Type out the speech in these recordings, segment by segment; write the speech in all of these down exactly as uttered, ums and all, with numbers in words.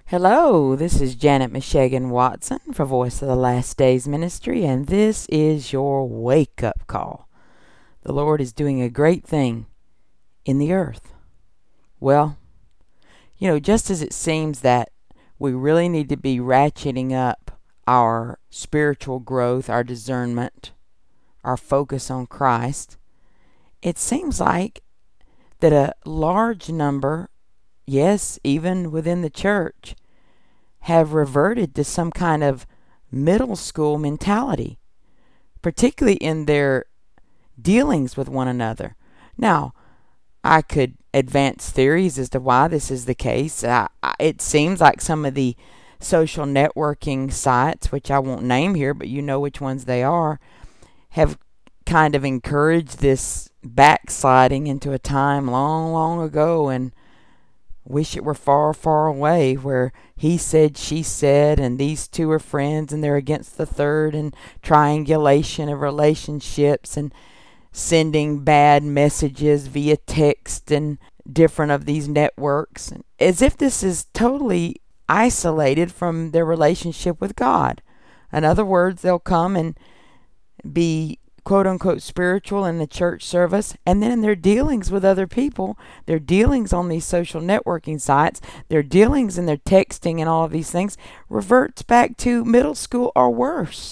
Hello, this is Janet Meshagan Watson for Voice of the Last Days Ministry, and this is your wake up call. The Lord is doing a great thing in the earth. Well, you know, just as it seems that we really need to be ratcheting up our spiritual growth, our discernment, our focus on Christ, it seems like that a large number, yes, even within the church, have reverted to some kind of middle school mentality, particularly in their dealings with one another. Now, I could advance theories as to why this is the case. I, I, it seems like some of the social networking sites, which I won't name here, but you know which ones they are, have kind of encouraged this backsliding into a time long, long ago, and wish it were far, far away, where he said, she said, and these two are friends and they're against the third, and triangulation of relationships and sending bad messages via text and different of these networks, as if this is totally isolated from their relationship with God. In other words, they'll come and be quote unquote spiritual in the church service, and then in their dealings with other people, their dealings on these social networking sites, their dealings in their texting and all of these things reverts back to middle school or worse.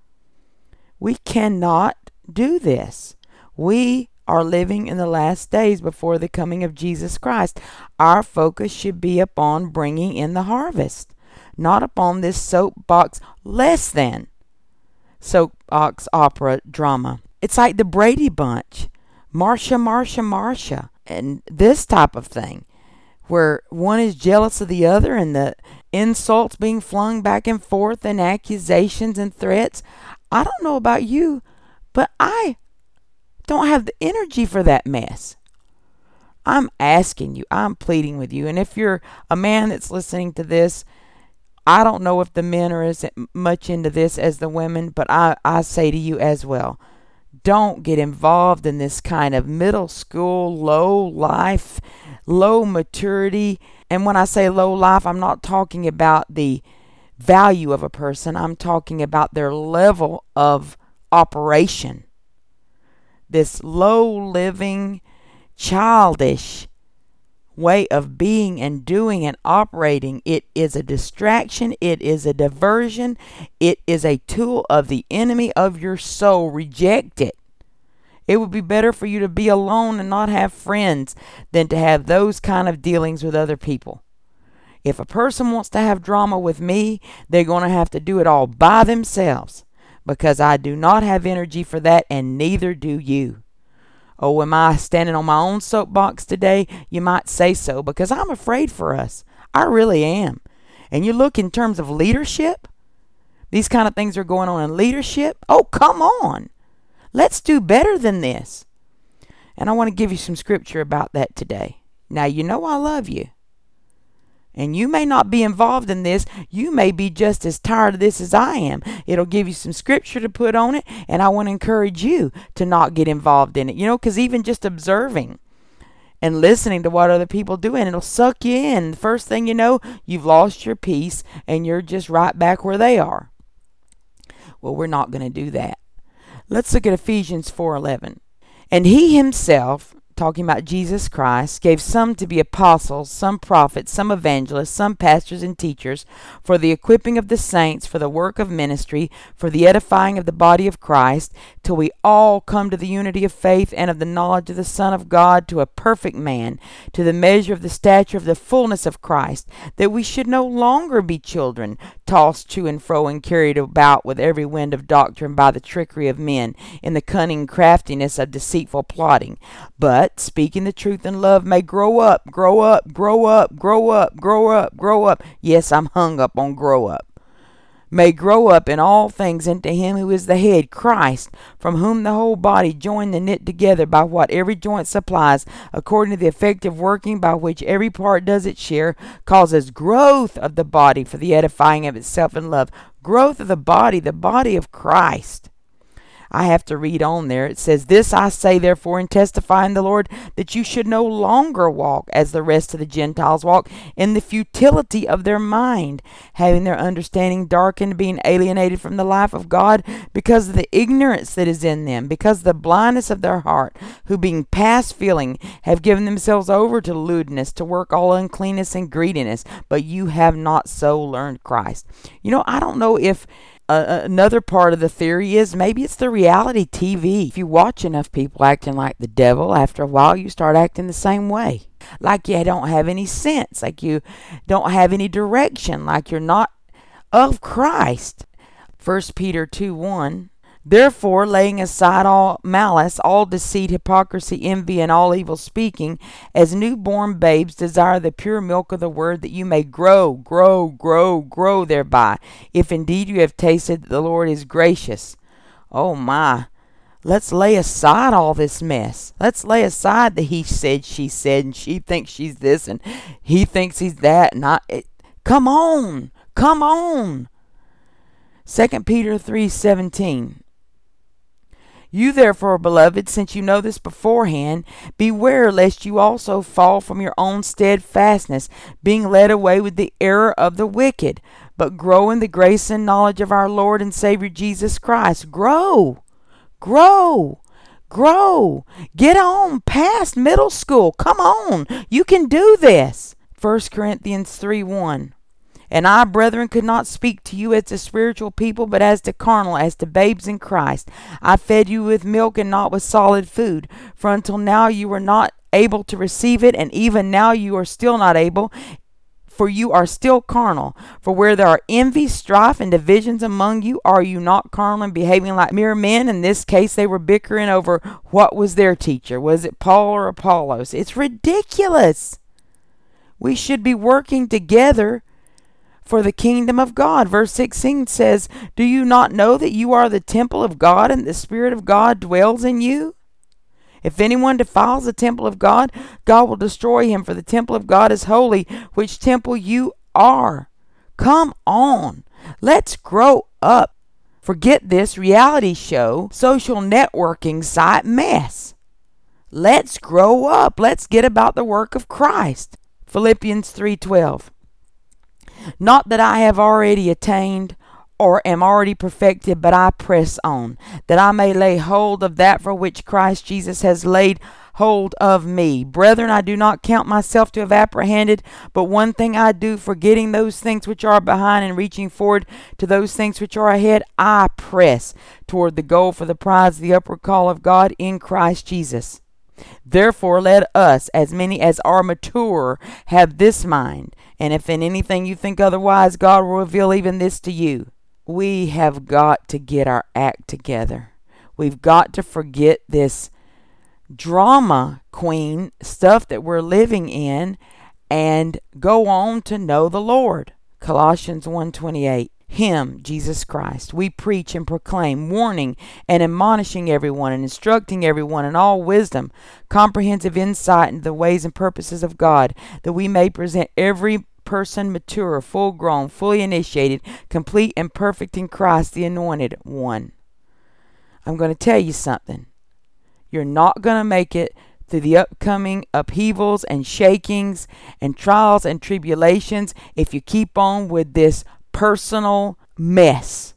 We cannot do this. We are living in the last days before the coming of Jesus Christ. Our focus should be upon bringing in the harvest, not upon this soapbox less than soapbox opera drama. It's like the Brady Bunch, Marsha, Marsha, Marsha, and this type of thing, where one is jealous of the other and the insults being flung back and forth and accusations and threats. I don't know about you, but I don't have the energy for that mess. I'm asking you, I'm pleading with you, and if you're a man that's listening to this, I don't know if the men are as much into this as the women, but I, I say to you as well, don't get involved in this kind of middle school, low life, low maturity. And when I say low life, I'm not talking about the value of a person. I'm talking about their level of operation. This low living, childish way of being and doing and operating, it is a distraction, it is a diversion, it is a tool of the enemy of your soul. Reject it. It would be better for you to be alone and not have friends than to have those kind of dealings with other people. If a person wants to have drama with me, they're going to have to do it all by themselves, because I do not have energy for that, and neither do you. Oh, am I standing on my own soapbox today? You might say so, because I'm afraid for us. I really am. And you look in terms of leadership, these kind of things are going on in leadership. Oh, come on. Let's do better than this. And I want to give you some scripture about that today. Now, you know I love you. And you may not be involved in this. You may be just as tired of this as I am. It'll give you some scripture to put on it. And I want to encourage you to not get involved in it. You know, because even just observing and listening to what other people do, and it'll suck you in. The first thing you know, you've lost your peace and you're just right back where they are. Well, we're not going to do that. Let's look at Ephesians four eleven. And he himself, talking about Jesus Christ, gave some to be apostles, some prophets, some evangelists, some pastors and teachers, for the equipping of the saints, for the work of ministry, for the edifying of the body of Christ, till we all come to the unity of faith and of the knowledge of the Son of God, to a perfect man, to the measure of the stature of the fullness of Christ, that we should no longer be children, tossed to and fro and carried about with every wind of doctrine by the trickery of men, in the cunning craftiness of deceitful plotting, but speaking the truth in love may grow up, grow up, grow up, grow up, grow up, grow up. Yes, I'm hung up on grow up. May grow up in all things into him who is the head, Christ, from whom the whole body joined and knit together by what every joint supplies, according to the effective working by which every part does its share, causes growth of the body for the edifying of itself in love. Growth of the body, the body of Christ. I have to read on there. It says, "This I say therefore and testify in the Lord, that you should no longer walk as the rest of the Gentiles walk, in the futility of their mind, having their understanding darkened, being alienated from the life of God because of the ignorance that is in them, because of the blindness of their heart, who being past feeling have given themselves over to lewdness, to work all uncleanness and greediness. But you have not so learned Christ." You know, I don't know if Uh, another part of the theory is maybe it's the reality T V. If you watch enough people acting like the devil, after a while you start acting the same way. Like you don't have any sense, like you don't have any direction, like you're not of Christ. First Peter two one, "Therefore, laying aside all malice, all deceit, hypocrisy, envy, and all evil speaking, as newborn babes desire the pure milk of the word, that you may grow, grow, grow, grow thereby, if indeed you have tasted that the Lord is gracious." Oh my. Let's lay aside all this mess. Let's lay aside the he said, she said, and she thinks she's this, and he thinks he's that. And I, it, come on. Come on. Second Peter three seventeen. "You therefore, beloved, since you know this beforehand, beware lest you also fall from your own steadfastness, being led away with the error of the wicked, but grow in the grace and knowledge of our Lord and Savior Jesus Christ." Grow, grow, grow. Get on past middle school. Come on, you can do this. First Corinthians three one. "And I, brethren, could not speak to you as to spiritual people, but as to carnal, as to babes in Christ. I fed you with milk and not with solid food. For until now you were not able to receive it, and even now you are still not able, for you are still carnal. For where there are envy, strife, and divisions among you, are you not carnal and behaving like mere men?" In this case, they were bickering over what was their teacher. Was it Paul or Apollos? It's ridiculous. We should be working together for the kingdom of God. Verse sixteen says, "Do you not know that you are the temple of God, and the Spirit of God dwells in you? If anyone defiles the temple of God, God will destroy him, for the temple of God is holy, which temple you are." Come on. Let's grow up. Forget this reality show, social networking site mess. Let's grow up. Let's get about the work of Christ. Philippians three twelve. "Not that I have already attained or am already perfected, but I press on, that I may lay hold of that for which Christ Jesus has laid hold of me. Brethren, I do not count myself to have apprehended, but one thing I do, forgetting those things which are behind and reaching forward to those things which are ahead, I press toward the goal for the prize of the upward call of God in Christ Jesus. Therefore, let us, as many as are mature, have this mind. And if in anything you think otherwise, God will reveal even this to you." We have got to get our act together. We've got to forget this drama queen stuff that we're living in and go on to know the Lord. Colossians one twenty-eight. "Him, Jesus Christ, we preach and proclaim, warning and admonishing everyone and instructing everyone in all wisdom, comprehensive insight into the ways and purposes of God, that we may present every person mature, full grown, fully initiated, complete and perfect in Christ, the Anointed One." I'm going to tell you something. You're not going to make it through the upcoming upheavals and shakings and trials and tribulations if you keep on with this personal mess.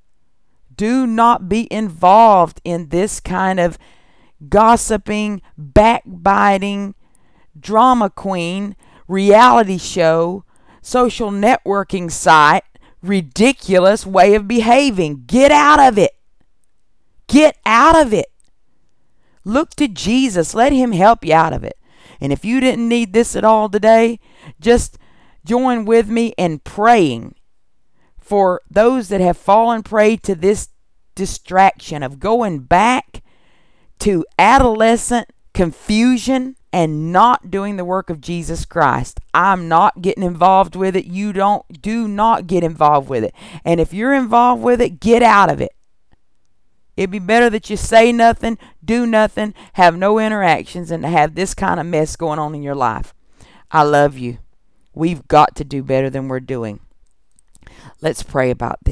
Do not be involved in this kind of gossiping, backbiting, drama queen, reality show, social networking site, ridiculous way of behaving. Get out of it. Get out of it. Look to Jesus. Let him help you out of it. And if you didn't need this at all today, just join with me in praying for those that have fallen prey to this distraction of going back to adolescent confusion and not doing the work of Jesus Christ. I'm not getting involved with it. You don't, do not get involved with it. And if you're involved with it, get out of it. It'd be better that you say nothing, do nothing, have no interactions, and to have this kind of mess going on in your life. I love you. We've got to do better than we're doing. Let's pray about this.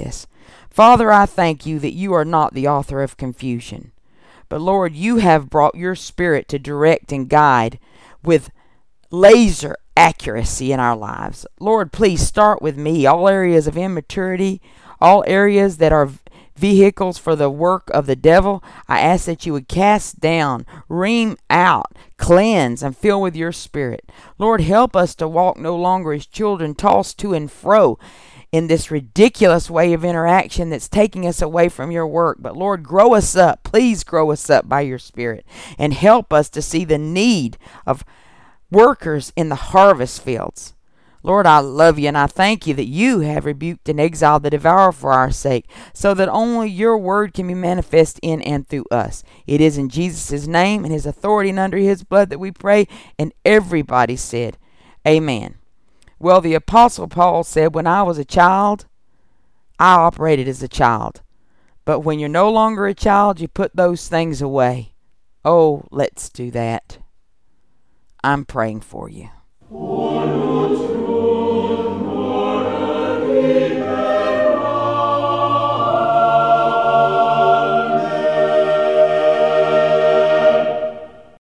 Father, I thank you that you are not the author of confusion. But Lord, you have brought your Spirit to direct and guide with laser accuracy in our lives. Lord, please start with me. All areas of immaturity, all areas that are vehicles for the work of the devil, I ask that you would cast down, ream out, cleanse, and fill with your Spirit. Lord, help us to walk no longer as children tossed to and fro in this ridiculous way of interaction that's taking us away from your work. But Lord, grow us up. Please grow us up by your Spirit and help us to see the need of workers in the harvest fields. Lord, I love you and I thank you that you have rebuked and exiled the devourer for our sake, so that only your word can be manifest in and through us. It is in Jesus' name and his authority and under his blood that we pray, and everybody said, amen. Well, the Apostle Paul said, when I was a child, I operated as a child. But when you're no longer a child, you put those things away. Oh, let's do that. I'm praying for you.